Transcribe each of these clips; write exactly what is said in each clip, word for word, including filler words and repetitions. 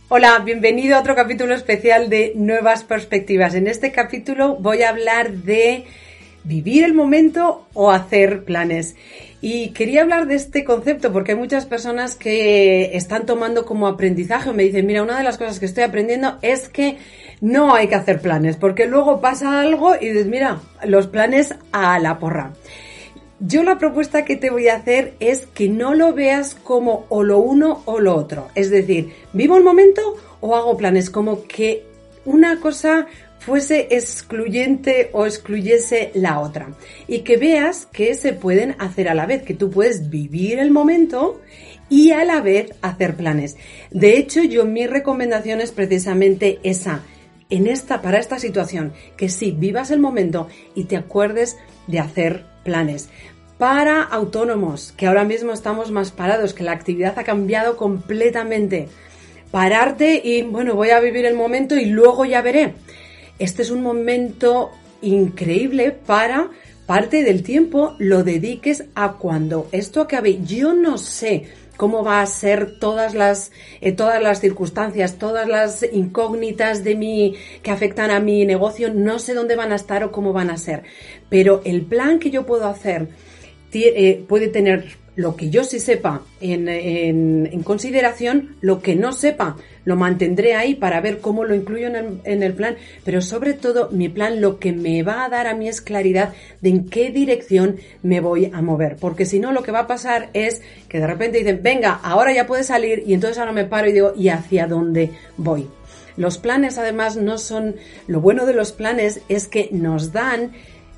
Hola, bienvenido a otro capítulo especial de Nuevas Perspectivas. En este capítulo voy a hablar de vivir el momento o hacer planes. Y quería hablar de este concepto porque hay muchas personas que están tomando como aprendizaje o me dicen, mira, una de las cosas que estoy aprendiendo es que no hay que hacer planes porque luego pasa algo y dices, mira, los planes a la porra. Yo la propuesta que te voy a hacer es que no lo veas como o lo uno o lo otro. Es decir, ¿vivo el momento o hago planes? Como que una cosa fuese excluyente o excluyese la otra. Y que veas que se pueden hacer a la vez, que tú puedes vivir el momento y a la vez hacer planes. De hecho, yo mi recomendación es precisamente esa. En esta, para esta situación, que sí, vivas el momento y te acuerdes de hacer planes. Para autónomos, que ahora mismo estamos más parados, que la actividad ha cambiado completamente. Pararte y, bueno, voy a vivir el momento y luego ya veré. Este es un momento increíble para parte del tiempo lo dediques a cuando esto acabe. Yo no sé cómo va a ser todas las eh, todas las circunstancias, todas las incógnitas de mi que afectan a mi negocio, no sé dónde van a estar o cómo van a ser, pero el plan que yo puedo hacer t- eh, puede tener lo que yo sí sepa en, en, en consideración, lo que no sepa lo mantendré ahí para ver cómo lo incluyo en el, en el plan, pero sobre todo mi plan lo que me va a dar a mí es claridad de en qué dirección me voy a mover, porque si no lo que va a pasar es que de repente dicen, venga, ahora ya puedes salir y entonces ahora me paro y digo, ¿y hacia dónde voy? Los planes además no son, lo bueno de los planes es que nos dan,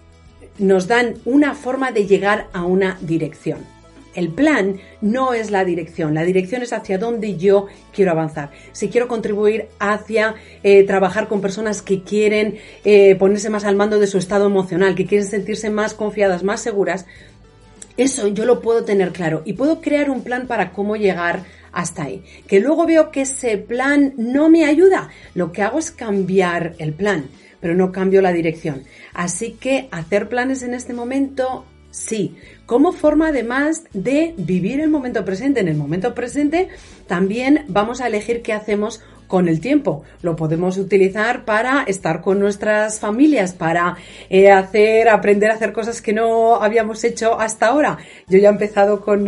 nos dan una forma de llegar a una dirección. El plan no es la dirección, la dirección es hacia dónde yo quiero avanzar. Si quiero contribuir hacia eh, trabajar con personas que quieren eh, ponerse más al mando de su estado emocional, que quieren sentirse más confiadas, más seguras, eso yo lo puedo tener claro y puedo crear un plan para cómo llegar hasta ahí. Que luego veo que ese plan no me ayuda, lo que hago es cambiar el plan, pero no cambio la dirección. Así que hacer planes en este momento, sí, como forma además de vivir el momento presente. En el momento presente también vamos a elegir qué hacemos con el tiempo. Lo podemos utilizar para estar con nuestras familias, para eh, hacer, aprender a hacer cosas que no habíamos hecho hasta ahora. Yo ya he empezado con,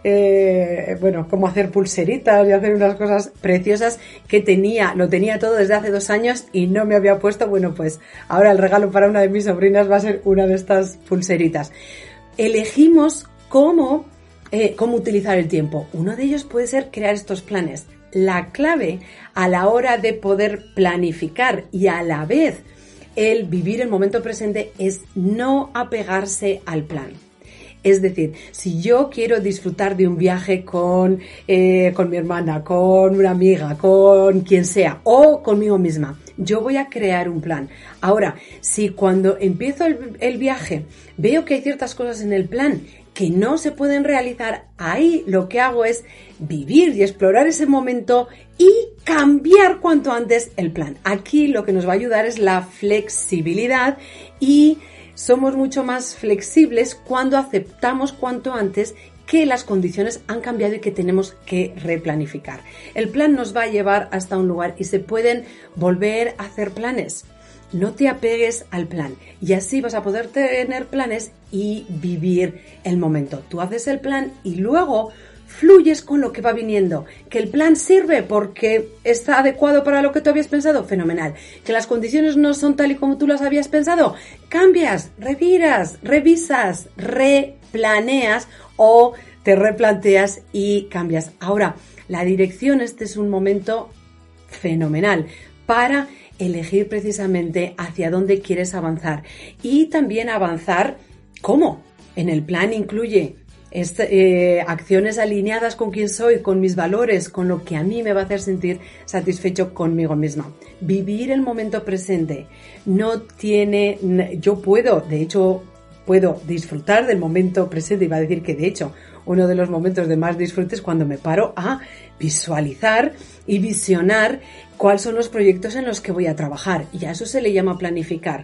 eh, bueno, como hacer pulseritas y hacer unas cosas preciosas que tenía, lo tenía todo desde hace dos años y no me había puesto. Bueno, pues ahora el regalo para una de mis sobrinas va a ser una de estas pulseritas. Elegimos cómo, eh, cómo utilizar el tiempo. Uno de ellos puede ser crear estos planes. La clave a la hora de poder planificar y a la vez el vivir el momento presente es no apegarse al plan. Es decir, si yo quiero disfrutar de un viaje con, eh, con mi hermana, con una amiga, con quien sea o conmigo misma, yo voy a crear un plan. Ahora, si cuando empiezo el, el viaje veo que hay ciertas cosas en el plan que no se pueden realizar, ahí lo que hago es vivir y explorar ese momento y cambiar cuanto antes el plan. Aquí lo que nos va a ayudar es la flexibilidad y somos mucho más flexibles cuando aceptamos cuanto antes que las condiciones han cambiado y que tenemos que replanificar. El plan nos va a llevar hasta un lugar y se pueden volver a hacer planes. No te apegues al plan y así vas a poder tener planes y vivir el momento. Tú haces el plan y luego fluyes con lo que va viniendo. Que el plan sirve porque está adecuado para lo que tú habías pensado, fenomenal. Que las condiciones no son tal y como tú las habías pensado, cambias, reviras, revisas, replaneas o te replanteas y cambias. Ahora, la dirección, este es un momento fenomenal para elegir precisamente hacia dónde quieres avanzar y también avanzar, ¿cómo? En el plan incluye Este, eh, acciones alineadas con quién soy, con mis valores, con lo que a mí me va a hacer sentir satisfecho conmigo misma. Vivir el momento presente no tiene, yo puedo, de hecho, puedo disfrutar del momento presente. Iba a decir que de hecho uno de los momentos de más disfrute es cuando me paro a visualizar y visionar cuáles son los proyectos en los que voy a trabajar. Y a eso se le llama planificar.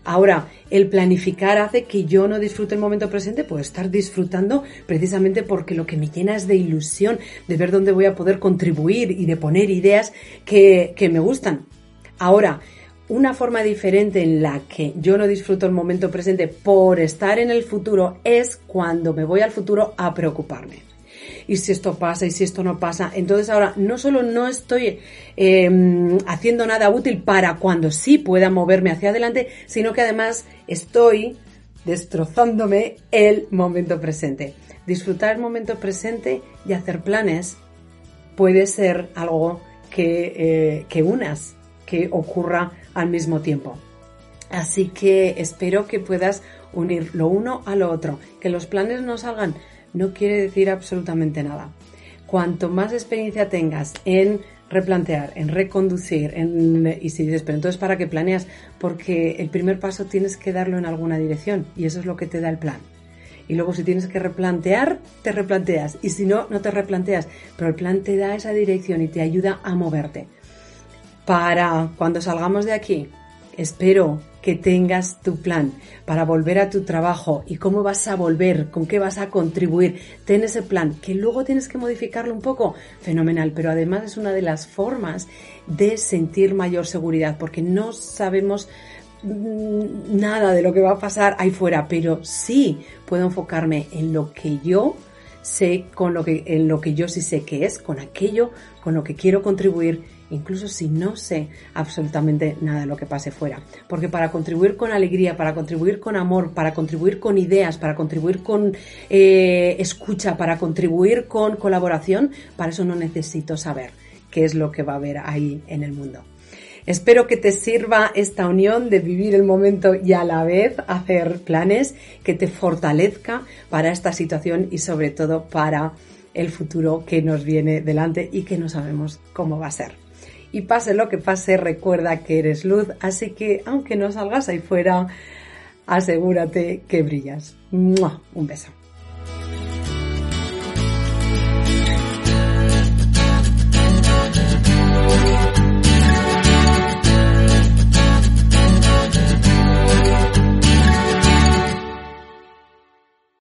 Ahora, el planificar hace que yo no disfrute el momento presente, puedo estar disfrutando precisamente porque lo que me llena es de ilusión, de ver dónde voy a poder contribuir y de poner ideas que, que me gustan. Ahora, una forma diferente en la que yo no disfruto el momento presente por estar en el futuro es cuando me voy al futuro a preocuparme. Y si esto pasa, y si esto no pasa. Entonces ahora no solo no estoy eh, haciendo nada útil para cuando sí pueda moverme hacia adelante, sino que además estoy destrozándome el momento presente. Disfrutar el momento presente y hacer planes puede ser algo que, eh, que unas, que ocurra al mismo tiempo. Así que espero que puedas unir lo uno a lo otro. Que los planes no salgan no quiere decir absolutamente nada. Cuanto más experiencia tengas en replantear, en reconducir, en, y si dices, pero entonces ¿para qué planeas? Porque el primer paso tienes que darlo en alguna dirección y eso es lo que te da el plan. Y luego si tienes que replantear, te replanteas y si no, no te replanteas. Pero el plan te da esa dirección y te ayuda a moverte. Para cuando salgamos de aquí, espero que tengas tu plan para volver a tu trabajo y cómo vas a volver, con qué vas a contribuir. Ten ese plan, que luego tienes que modificarlo un poco, fenomenal, pero además es una de las formas de sentir mayor seguridad, porque no sabemos nada de lo que va a pasar ahí fuera, pero sí puedo enfocarme en lo que yo sé, con lo que, en lo que yo sí sé que es, con aquello, con lo que quiero contribuir, incluso si no sé absolutamente nada de lo que pase fuera. Porque para contribuir con alegría, para contribuir con amor, para contribuir con ideas, para contribuir con eh, escucha, para contribuir con colaboración, para eso no necesito saber qué es lo que va a haber ahí en el mundo. Espero que te sirva esta unión de vivir el momento y a la vez hacer planes, que te fortalezca para esta situación y sobre todo para el futuro que nos viene delante y que no sabemos cómo va a ser. Y pase lo que pase, recuerda que eres luz, así que aunque no salgas ahí fuera, asegúrate que brillas. ¡Mua! Un beso.